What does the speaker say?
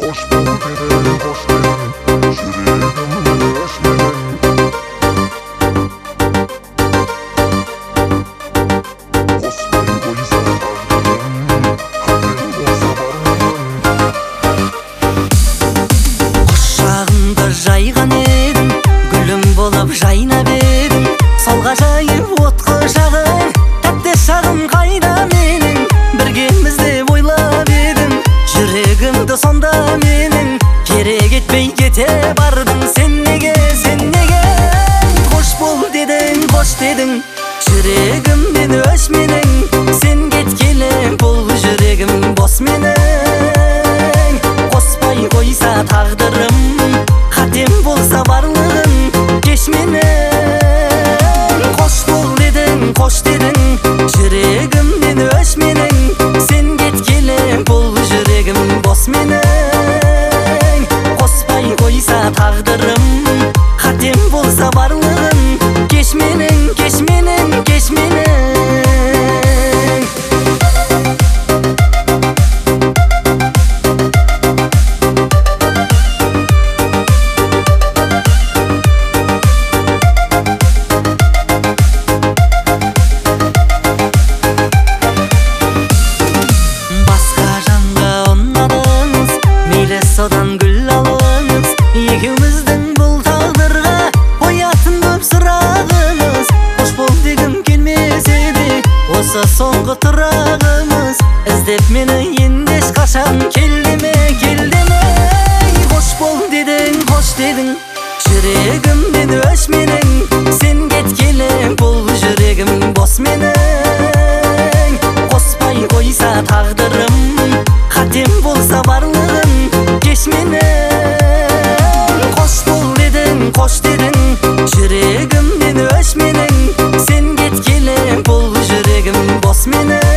Hoş bulduk edelim, hoş geldin. Yüreğimin öşmeden. Osman'ı koysa tağdırım, hakkın olsa barmağın. Құшағымда жайған едім, гүлім болып жайнап едім. Солға жайып отқа жағым, тәтті шағым қайда менің? Біргеміз деп ойлап едім, жүрегімді сонда менің. Керек етпей кете бардың, сен неге, сен неге? Қош бол дедің, қош дедің, жүрегіммен өш менің. Сен кеткелі бұл жүрегім бос менің. Қоспай қойса тағдырым, қатем болса барлығын кеш менің. Қош бол дедің, қош дедің, жүрегіммен өш менің. Сен кеткелі бұл жүрегім бос менің. Қоспай қойса тағдырым, қатем болса барлығын кеш менің, кеш менің, кеш менің. Содан гүл алыңыз, екеуміздің бұл тағдырға қоятын көп сұрағымыз. Қош бол дегім келмесе де, осы соңғы тұрағымыз. Іздеп мені енді ешқашан келдеме, келдеме. Қош бол дедің, қош дедің, жүрегіммен өш менің. Сен кеткелі бұл жүрегім бос менің. Қоспай қойса тағдырым, қатем болса барлығын кеш менің. Қош бол дедің, қош дедің, жүрегіммен өш менің. Сен кеткелі бұл жүрегім бос менің.